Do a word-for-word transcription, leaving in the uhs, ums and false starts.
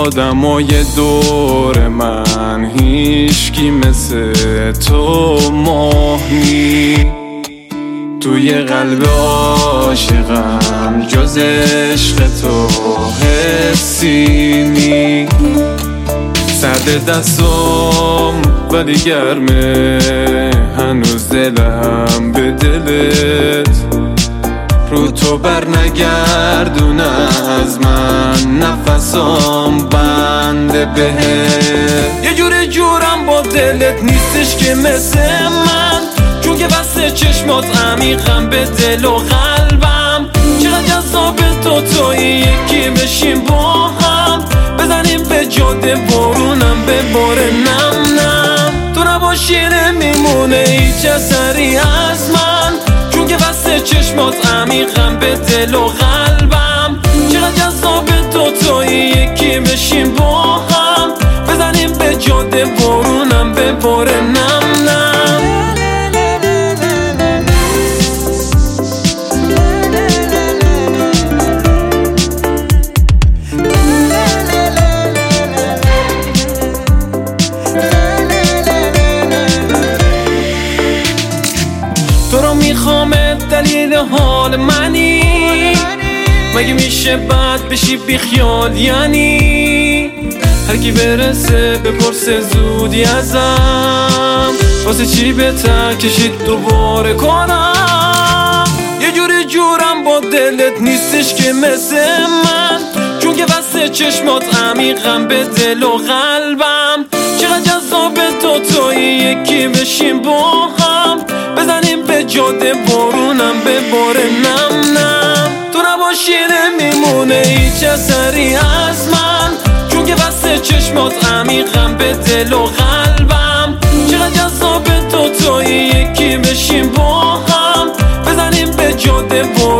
آدمای دور من هیچکی مثل تو ماه نی. توی قلب عاشقم جز عشق تو حسی نی. سرد دستم ولی گرمه هنوز دلم به دلت. رو تو بر نگردون از من نفسام بنده بهت. یه جور جورم با دلت نیستش که مثل من، چون که بسته چشمات عمیقم به دل و قلبم. چقدر جذاب تو توی یکی بشیم با هم، بزنیم به جاده بارونم بباره نم نم. تو نباشی نمیمونه هیچ اثری از من، چون که بسته چشمات عمیقم به دل و قلبم. چقدر جذاب تو توی یکی بشیم با هم، بزنیم به جاده بارونم بباره نم نم. تو رو میخوام دلیل حال منی، مگه میشه بد بشی بی خیال؟ یعنی هر کی برسه بپرسه زودی ازم، واسه چی بهتر کشید دوباره کنم. یه جوری جورم با دلت نیستش که مثل من، چون که بسته چشمات عمیقم به دل و قلبم. چقدر جذاب تو توی یکی بشیم با هم، بزنیم به جاده بارونم بباره نم نم. تو نباشی نمیمونه هیچ اثری از من، چون که بسته چشمات عمیقم به دل و قلبم. چقدر جذاب تو توی یکی بشیم با هم، بزنیم به جاده بارونم